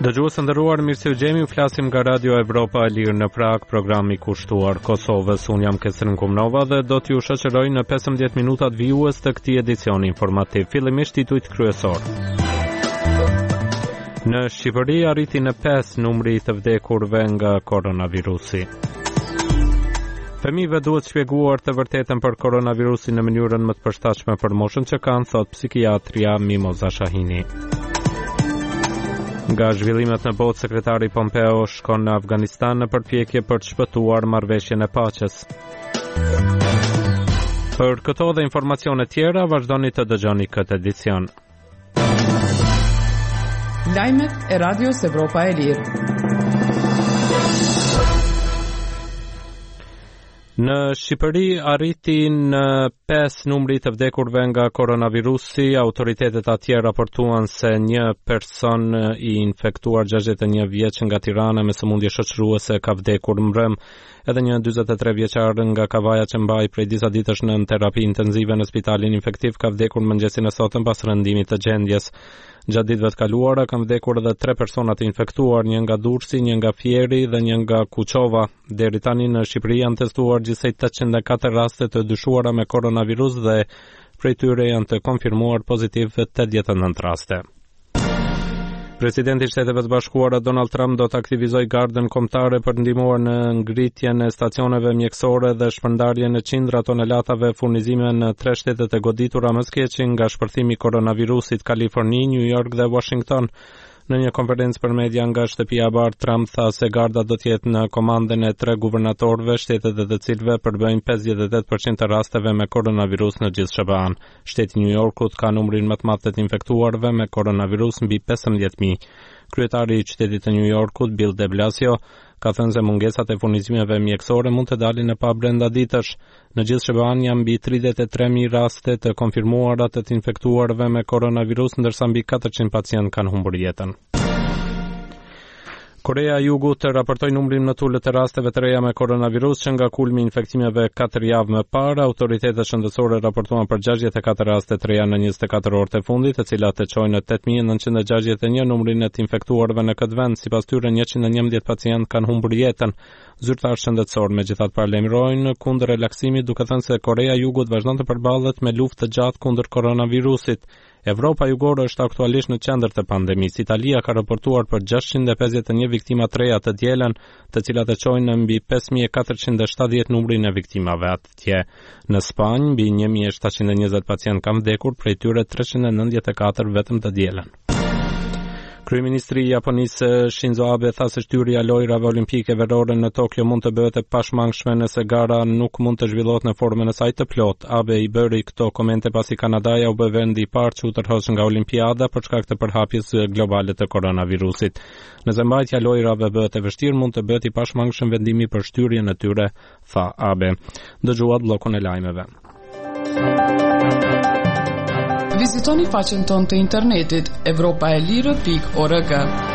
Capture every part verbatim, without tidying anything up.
Dëgjues të nderuar, mirë se u gjemi, u flasim nga Radio Evropa e Lirë në Prag, programi kushtuar Kosovës. Unë jam Kesrin Kumnova dhe do t'ju shoqëroj në pesëmbëdhjetë minutat vijues të këtij edicioni informativ. Fillimisht titujt kryesor. Në Shqipëri arriti në pesë numri i të vdekurve nga koronavirusi. Fëmijëve duhet shpjeguar të vërtetën për koronavirusin në mënyrën më të përshtatshme për moshën që kanë, thot psikiatria Mimoza Shahini. Nga zhvillimet në botë, sekretari Pompeo shkon në Afganistan në përpjekje për të shpëtuar marrëveshjen e paqes. Për këto dhe informacione tjera, vazhdoni të dëgjoni këtë edicion. Lajmet e Radios Evropa e Lirë. Në Shqipëri arriti në pesë numri të vdekurve nga koronavirusi. Autoritetet atje raportuan se një person i infektuar gjashtëdhjetë e një vjeç nga Tirana me sëmundje shoqëruese ka vdekur mbrëm. Edhe një dyzet e tre vjeçar nga Kavaja që mbaj prej disa ditësh në terapi intenzive në spitalin infektiv ka vdekur mëngjesin e sotëm pas rëndimit të gjendjes. Gjatë ditëve të kaluara kanë vdekur edhe tre persona të infektuar, një nga Durrësi, një nga Fieri dhe një nga Kuçova. Deri tani në Shqipëri janë testuar gjithsej tetëqind e katër raste të dyshuara me koronavirus dhe prej tyre janë të konfirmuar pozitiv tetëdhjetë e nëntë raste. Presidenti i Shteteve të Bashkuara Donald Trump do të aktivizojë gardën kombëtare për ndihmuar në ngritjen e stacioneve mjekësore dhe shpërndarjen e qindra tonelatave furnizime në tre shtetet e goditura më së keqi nga shpërthimi i koronavirusit, Kaliforni, New York dhe Washington. Në një konferencë për media nga shtëpia e bardhë, Trump tha se garda do të jetë në komandën e tre guvernatorëve, shtetet e të cilëve përbëjnë pesëdhjetë e tetë përqind të rasteve me koronavirus në gjithë S B A-n. Shteti i New Yorkut ka numrin më të madh të infektuarve me koronavirus mbi pesëmbëdhjetë mijë. Kryetari i qytetit të New Yorkut, Bill de Blasio, ka thënë se mungesat e furnizimeve mjekësore mund të dalin në pa brenda ditësh. Në gjithë S B A-n janë mbi tridhjetë e tre mijë raste të konfirmuara të të infektuarve me koronavirus, ndërsa mbi katërqind pacient kanë humbur jetën. Korea e Jugut raportoi numrin më të ulët të rasteve të reja me koronavirus që nga kulmi i infektimeve katër javë më parë. Autoritetet shëndetësore raportuan për gjashtëdhjetë e katër raste të reja në njëzet e katër orët e fundit, të cilat të çojnë në tetë mijë nëntëqind e gjashtëdhjetë e një numrin e të infektuarve në këtë vend. Sipas tyre njëqind e njëmbëdhjetë pacient kanë humbur jetën. Zyrtarë shëndetësor megjithatë paralajmërojnë kundër relaksimit, duke thënë se Korea e Jugut vazhdon të përballet me luftë të gjatë kundër koronavirusit. Evropa jugore është aktualisht në qendër të pandemisë. Italia ka raportuar për gjashtëqind e pesëdhjetë e një viktima të reja të dielën, të cilat e çojnë në mbi pesë mijë e katërqind e shtatëdhjetë numrin e viktimave atje. Në Spanjë, mbi një mijë e shtatëqind e njëzet pacient kanë vdekur, prej tyre treqind e nëntëdhjetë e katër vetëm të dielën. Kryeministri i Japonisë Shinzo Abe tha se shtyrja e lojrave olimpike verore në Tokyo mund të bëhet e pashmangshme nëse gara nuk mund të zhvillohet në formën e saj të plot. Abe i bëri këto komente pasi Kanadaja u bë vendi i parë që u tërheq nga Olimpiada për shkak të përhapjes globale të koronavirusit. Nëse mbajtja e lojrave bëhet e vështirë, mund të bëhet i pashmangshëm vendimi për shtyrjen e tyre, tha Abe. Dëgjuat bllokun e lajmeve. Vizitoni faqen tonë të internetit evropaelire pikë org.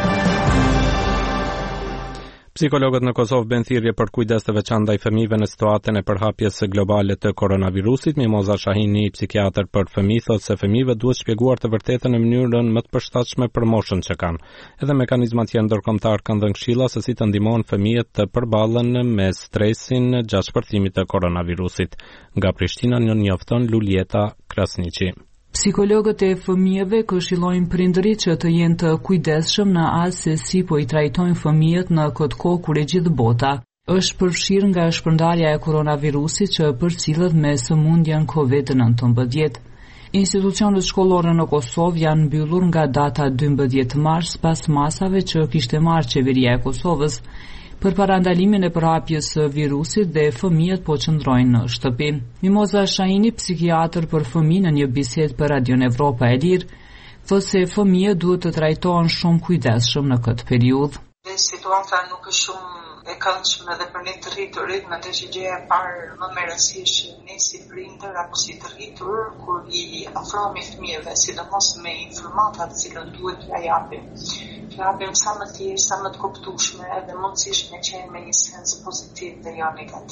Psikologët në Kosovë bën thirrje për kujdes të veçantë ndaj fëmijëve në situatën e përhapjes së globale të koronavirusit. Mimoza Shahini, psikiatër për fëmijë, thotë se fëmijëve duhet shpjeguar të vërtetën në mënyrën më të përshtatshme për moshën që kanë. Edhe mekanizmat tjerë ndërkombëtar kanë dhënë këshilla se si të ndihmojnë fëmijët të përballen me stresin gjatë shpërthimit të koronavirusit. Nga Prishtina njofton Lulieta Krasniqi. Psikologët e fëmijëve këshillojnë prindërit që të jenë të kujdesshëm në atë se si po i trajtojnë fëmijët në këtë kohë kur e gjithë bota është përfshirë nga shpërndarja e koronavirusit që përcillet me sëmundjen kovid nëntëmbëdhjetë. Institucionet shkollore në Kosovë janë mbyllur nga data dymbëdhjetë mars pas masave që kishte marrë qeveria e Kosovës për parandalimin e përhapjes së virusit dhe fëmijët po qëndrojnë në shtëpi. Mimoza Shahini, psikiatër për fëmijë, në një bisedë për Radion Evropa e Lirë, thotë se fëmijët duhet të trajtohen shumë kujdesshëm në këtë periudhë. Situata nuk është shumë e këndshme dhe për ne të rriturit, mendoj që gjëja e parë më me rëndësi ne si prindër apo si të rritur kur i ofrohemi fëmijëve, sidomos me informata të cilën duhet t'ia japim. T'ia japim sa më të thjeshtë, sa më të kuptueshme dhe mundësisht me qenë me një sens pozitiv dhe jo negativ.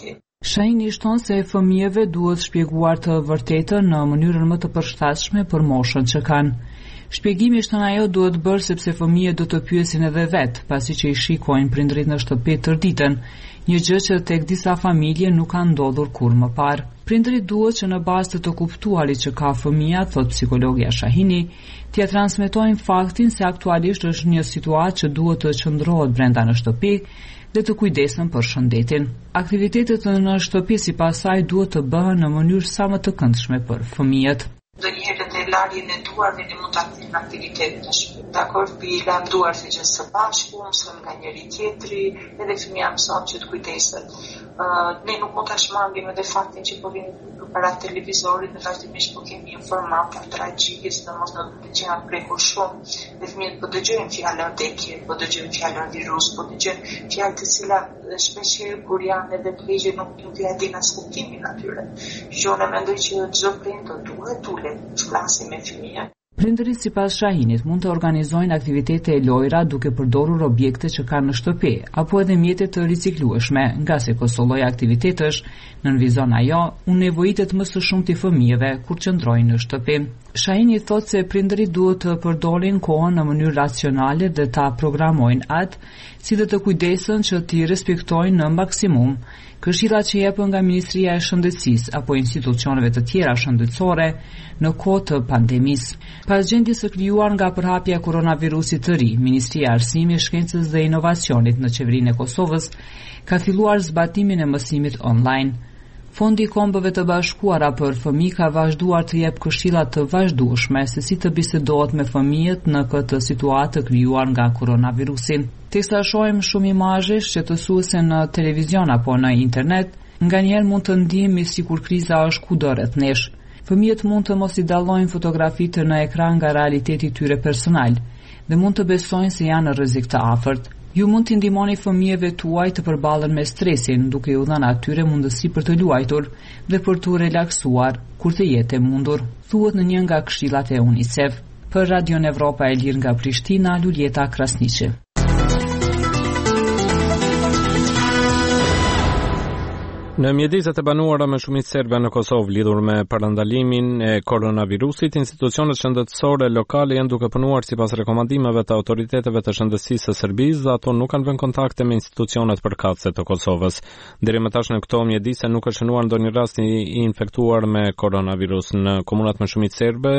Shahini shton se fëmijëve duhet shpjeguar të vërtetën në mënyrën më të përshtatshme për moshën që kanë. Shpjegimi shton ajo duhet bërë sepse fëmijët do të pyesin edhe vet, pasi që i shikojnë prindrit në shtëpi tër ditën, një gjë që tek disa familje nuk ka ndodhur kur më parë. Prindrit duhet që në bazë të të kuptuarit që ka fëmia, thot psikologja Shahini, t'ia transmetojnë faktin se aktualisht është një situatë që duhet të qëndrohet brenda në shtëpi dhe të kujdesen për shëndetin. Aktivitetet në shtëpi sipas saj duhet të bëhen në mënyrë sa më të këndshme për fëmijët. Ndonjëherë te larjen e duarve ne mund ta kthejmë aktivitetin në shtëpi. Dakor, pi lam duart të gjithë së bashku, mëson nga njëri tjetri, edhe fëmia mëson që të kujdeset. Uh, ne nuk mund ta shmangim edhe faktin që po vinë para televizorit dhe vazhdimisht po kemi informata tragjike, sidomos në të gjëra prekur shumë, dhe fëmijët po dëgjojnë fjalë vdekje, po dëgjojnë fjalë virus, po dëgjojnë fjalë të cilat shpeshherë kur janë edhe të ligjit nuk nuk ja din as kuptimin atyre. Që unë mendoj që çdo prind duhet të ulet të flasë me fëmijën. Prindërit sipas Shahinit mund të organizojnë aktivitete e lojra duke përdorur objekte që kanë në shtëpi, apo edhe mjete të riciklueshme, nga se këso lloj aktivitetesh nënvizon ajo unë nevojitet më së shumti fëmijëve kur qëndrojnë në shtëpi. Shahini thot se prindërit duhet të përdorin kohën në mënyrë racionale dhe ta programojnë atë, si dhe të kujdesen që t'i respektojnë në maksimum këshillat që jepen nga Ministria e Shëndetësisë apo institucioneve të tjera shëndetësore në kohë të pandemisë. Pas gjendjes së krijuar nga përhapja e koronavirusit të ri, Ministria e Arsimit, Shkencës dhe Inovacionit në qeverinë e Kosovës ka filluar zbatimin e mësimit online. Fondi i Kombëve të Bashkuara për Fëmijë ka vazhduar të jep këshilla të vazhdueshme se si të bisedohet me fëmijët në këtë situatë të krijuar nga koronavirusi. Teksa shohim shumë imazhesh që të suhen në televizion apo në internet, nganjëherë mund të ndihemi sikur kriza është kudo rreth nesh. Fëmijët mund të mos i dallojnë fotografitë në ekran nga realiteti i tyre personal dhe mund të besojnë se janë në rrezik të afërt. Ju mund t'i ndihmoni fëmijëve tuaj të përballen me stresin, duke u dhënë atyre mundësi për të luajtur dhe për t'u relaksuar kur të jetë e mundur, thuhet në një nga këshillat e UNICEF. Për Radio Evropa e Lirë nga Prishtina, Luljeta Krasniqi. Në mjediset e banuara me shumicë serbe në Kosovë lidhur me parandalimin e koronavirusit, institucionet shëndetësore lokale janë duke punuar sipas rekomandimeve të autoriteteve të shëndetësisë së Serbisë, dhe ato nuk kanë vënë kontakte me institucionet përkatëse të Kosovës. Deri më tash në këto mjedise nuk është shënuar ndonjë rast i infektuar me koronavirus në komunat me shumicë serbe,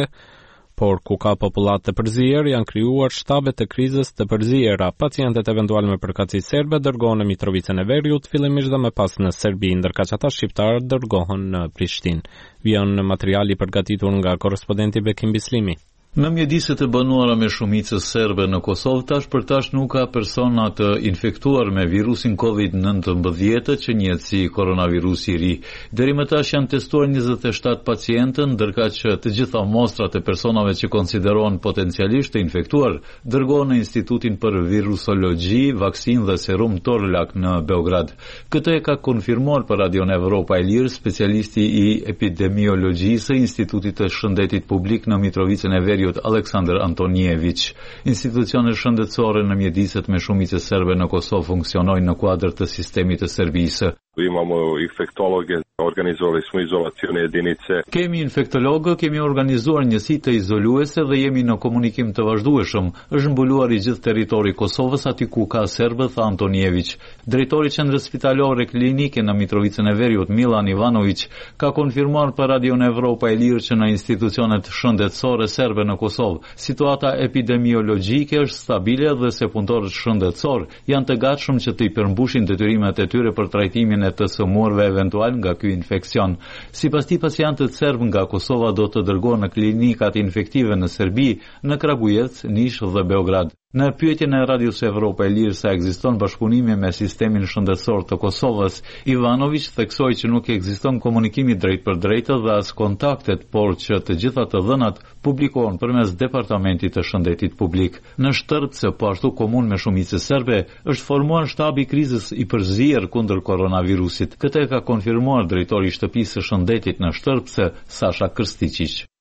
por ku ka popullat të përzier, janë krijuar shtabe të krizës të përziera. Pacientet eventual me përkatësi serbe dërgohen në Mitrovicën e Veriut, fillimisht dhe më pas në Serbi, ndërka që ata shqiptarë dërgohen në Prishtinë. Vjen materiali përgatitur nga korrespondenti Bekim Bislimi. Në mjediset e banuara me shumicë serbe në Kosovë, tash për tash nuk ka persona të infektuar me virusin kovid nëntëmbëdhjetë që njihet si koronavirusi i ri. Deri më tash janë testuar njëzet e shtatë pacientë, ndërka që të gjitha mostrat e personave që konsiderohen potencialisht të infektuar dërgohen në Institutin për Virusologji, Vaksin dhe Serum Torlak në Beograd. Këtë e ka konfirmuar për Radio Evropa e Lirë specialisti i epidemiologjisë së Institutit të Shëndetit Publik në Mitrovicën e Veriut, Aleksandar Antonijević. Institucionet shëndetësore në mjediset me shumicë serbe në Kosovë funksionojnë në kuadër të sistemit të Serbisë. Imamo infektologe, organizovali smo izolacione jedinice. Kemi infektologë, kemi organizuar njësi të izoluese dhe jemi në komunikim të vazhdueshëm. Është mbuluar i gjithë territori i Kosovës aty ku ka serbë, tha Antonijević. Drejtori i qendrës spitalore klinike në Mitrovicën e Veriut, Milan Ivanović, ka konfirmuar për Radio Evropa e Lirë që në institucionet shëndetësore serbe në Kosovë, situata epidemiologjike është stabile dhe se punëtorët shëndetësor janë të gatshëm që të i përmbushin detyrimet e tyre për trajtimin e të sëmurve eventual nga ky infekcion. Sipas tij, pacientët serb nga Kosova do të dërgohen në klinikat infektive në Serbi, në Kragujevc, Niš dhe Beograd. Në pyetjen e Radios Evropa e Lirë sa ekziston bashkëpunimi me sistemin shëndetësor të Kosovës, Ivanović theksoi që nuk ekziston komunikimi drejt për drejtë dhe as kontaktet, por që të gjitha të dhënat publikohen përmes Departamentit të Shëndetit Publik. Në Shtërpce, po ashtu komunë me shumicë serbe, është formuar shtabi i krizës i përzier kundër koronavirusit. Këtë e ka konfirmuar drejtori i shtëpisë së shëndetit në Shtërpce, Sasha Krstičić.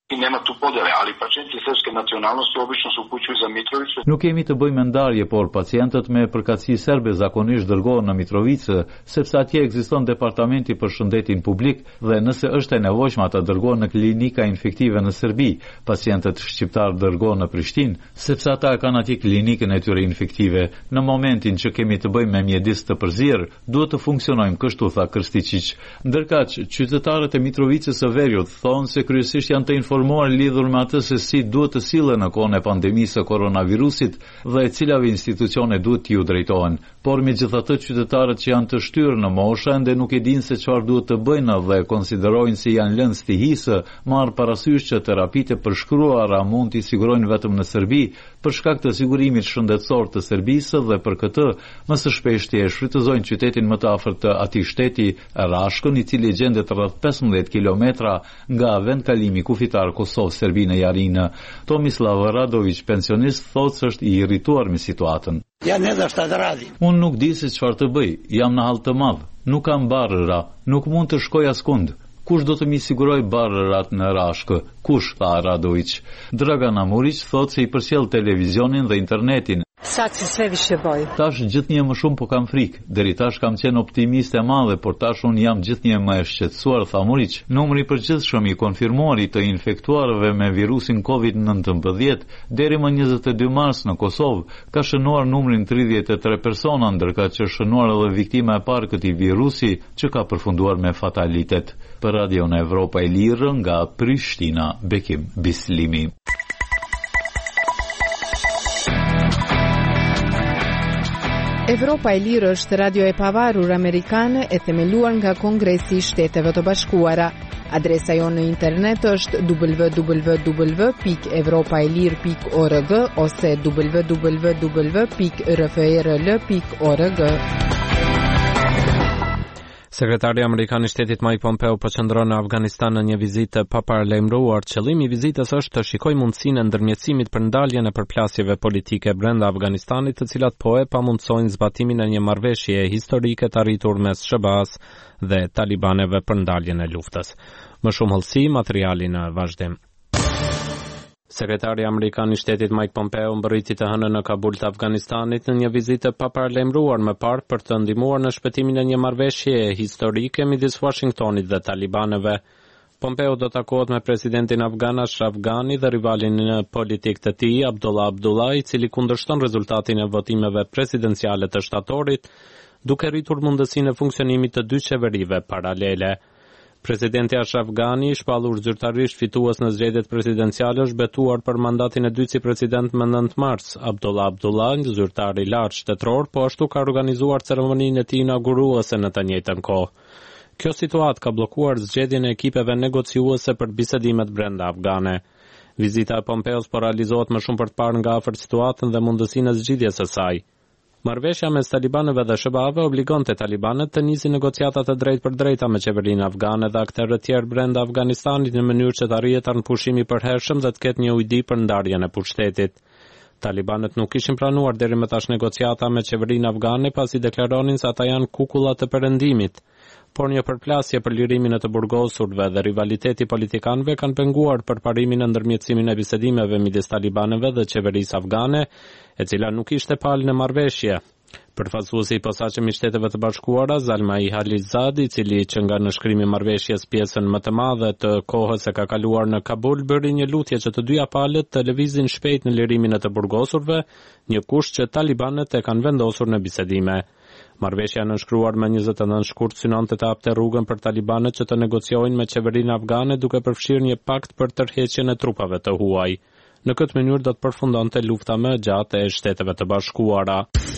i nema tu podjele, ali pacijenti srpske nacionalnosti obično se upućuju za Mitrovicu. Nuk kemi të bëjmë ndarje, por pacientët me përkatësi serbe zakonisht dërgohen në Mitrovicë, sepse atje ekziston departamenti për shëndetin publik dhe nëse është e nevojshme ata dërgohen në klinika infektive në Serbi. Pacientët shqiptar dërgohen në Prishtinë, sepse ata kanë atje klinikën e tyre infektive. Në momentin që kemi të bëjmë me mjedis të përzier, duhet të funksionojmë kështu, tha Krstičić. Ndërkaq, qytetarët e Mitrovicës së Veriut thonë se kryesisht janë të informuar lidhur me atë se si duhet të sillen në kohën e pandemisë së koronavirusit dhe e cilave institucione duhet t'ju drejtohen. Por megjithatë qytetarët që janë të shtyrë në moshë ende nuk e dinë se çfarë duhet të bëjnë dhe konsiderojnë se janë lënë stihisë, marr parasysh që terapitë e përshkruara mund t'i sigurojnë vetëm në Serbi për shkak të sigurimit shëndetësor të Serbisë dhe për këtë më së shpeshti e shfrytëzojnë qytetin më të afërt të atij shteti, Rashkën, i cili gjendet rreth pesëmbëdhjetë kilometra nga vendkalimi kufitar Kosovë-Serbi në Jarinë. Tomislav Radović, pensionist, thotë se është i irrituar me situatën. Ja ne da šta da radi. Unë nuk di se çfarë të bëj, jam në hall të madh, nuk kam barëra, nuk mund të shkoj askund. Kush do të mi siguroj barërat në Rashkë? Kush, tha Radović. Dragana Murić thotë se i përcjell televizionin dhe internetin. Sad se sve više boj. Tash gjithnjë më shumë po kam frikë. Deri tash kam qenë optimiste e madhe, por tash unë jam gjithnjë më e shqetësuar, tha Murić. Numri i përgjithshëm i konfirmuarit të infektuarve me virusin kovid nëntëmbëdhjetë deri më njëzet e dy mars në Kosovë ka shënuar numrin tridhjetë e tre persona, ndërka që shënuar edhe viktima e parë këtij virusi që ka përfunduar me fatalitet. Për Radio në Evropa e Lirë nga Prishtina, Bekim Bislimi. Evropa e Lirë është radio e pavarur amerikane e themeluar nga Kongresi i Shteteve të Bashkuara. Adresa jonë në internet është w w w pikë evropaelir pikë org ose w w w pikë r f r l pikë org. Sekretari Amerikan i Shtetit Mike Pompeo po qëndron në Afganistan në një vizitë pa paralajmëruar. Qëllimi i vizitës është të shikojë mundësinë e ndërmjetësimit për ndaljen e përplasjeve politike brenda Afganistanit, të cilat po e pamundsojnë zbatimin e një marrëveshjeje historike të arritur mes S B A-s dhe talibanëve për ndaljen e luftës. Më shumë hollësi, materiali në vazhdim. Sekretari Amerikan i Shtetit Mike Pompeo mbërriti të hënën në Kabul të Afganistanit në një vizitë pa paralajmëruar më parë për të ndihmuar në shpëtimin e një marrëveshjeje historike midis Washingtonit dhe talibanëve. Pompeo do takohet me presidentin afgan Ashraf Ghani dhe rivalin politik të tij Abdullah Abdullah, i cili kundërshton rezultatin e votimeve presidenciale të shtatorit, duke rritur mundësinë e funksionimit të dy qeverive paralele. Presidenti Ashraf Ghani, i shpallur zyrtarisht fitues në zgjedhjet presidenciale, është betuar për mandatin e dytë si president më nëntë mars. Abdullah Abdullah, një zyrtar i lartë shtetëror, po ashtu ka organizuar ceremoninë e tij inauguruese në të njëjtën kohë. Kjo situatë ka bllokuar zgjedhjen e ekipeve negociuese për bisedimet brenda afgane. Vizita e Pompeos po realizohet më shumë për të parë nga afër situatën dhe mundësinë e zgjidhjes së saj. Marrëveshja mes talibanëve dhe S B A-ve obligonte talibanët të nisin negociata të drejtë për drejta me qeverinë afgane dhe aktorët tjerë brenda Afganistanit në mënyrë që të arrihet anëpushim i përhershëm dhe të ketë një ujdi për ndarjen e pushtetit. Talibanët nuk kishin planuar deri më tash negociata me qeverinë afgane pasi deklaronin se ata janë kukulla të perëndimit. Por një përplasje për lirimin e të burgosurve dhe rivaliteti politikanëve kanë penguar përparimin e ndërmjetësimin e bisedimeve midis talibanëve dhe qeverisë afgane, e cila nuk ishte palë në marrëveshje. Përfaqësuesi i posaçëm i Shteteve të Bashkuara, Zalmai Khalilzad, i cili që nga nënshkrimi i marrëveshjes pjesën më të madhe të kohës e ka kaluar në Kabul, bëri një lutje që të dyja palët të lëvizin shpejt në lirimin e të burgosurve, një kusht që talibanët e kanë vendosur në bisedime. Marrëveshja nënshkruar më njëzet e nëntë shkurt synonte të hapte rrugën për talibanët që të negociojnë me qeverinë afgane duke përfshirë një pakt për tërheqjen e trupave të huaj. Në këtë mënyrë do të përfundonte lufta më e gjatë e Shteteve të Bashkuara.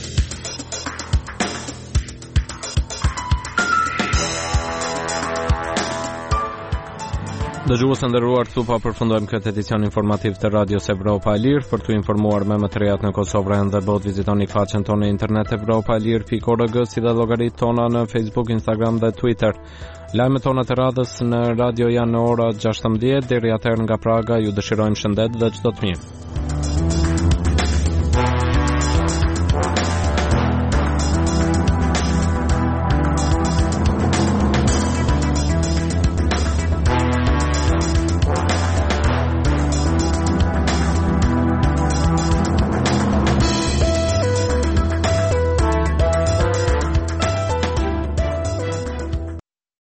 Dëgjues të nderuar, këtu po përfundojmë këtë edicion informativ të Radios Evropa e Lirë. Për të informuar me më të rehat në Kosovë dhe botë, vizitoni faqen tonë në internet evropaelir pikë org, si dhe llogaritë tona në Facebook, Instagram dhe Twitter. Lajmet tona të radhës në radio janë në ora gjashtëmbëdhjetë. Deri atëherë nga Praga ju dëshirojmë shëndet dhe çdo të mirë.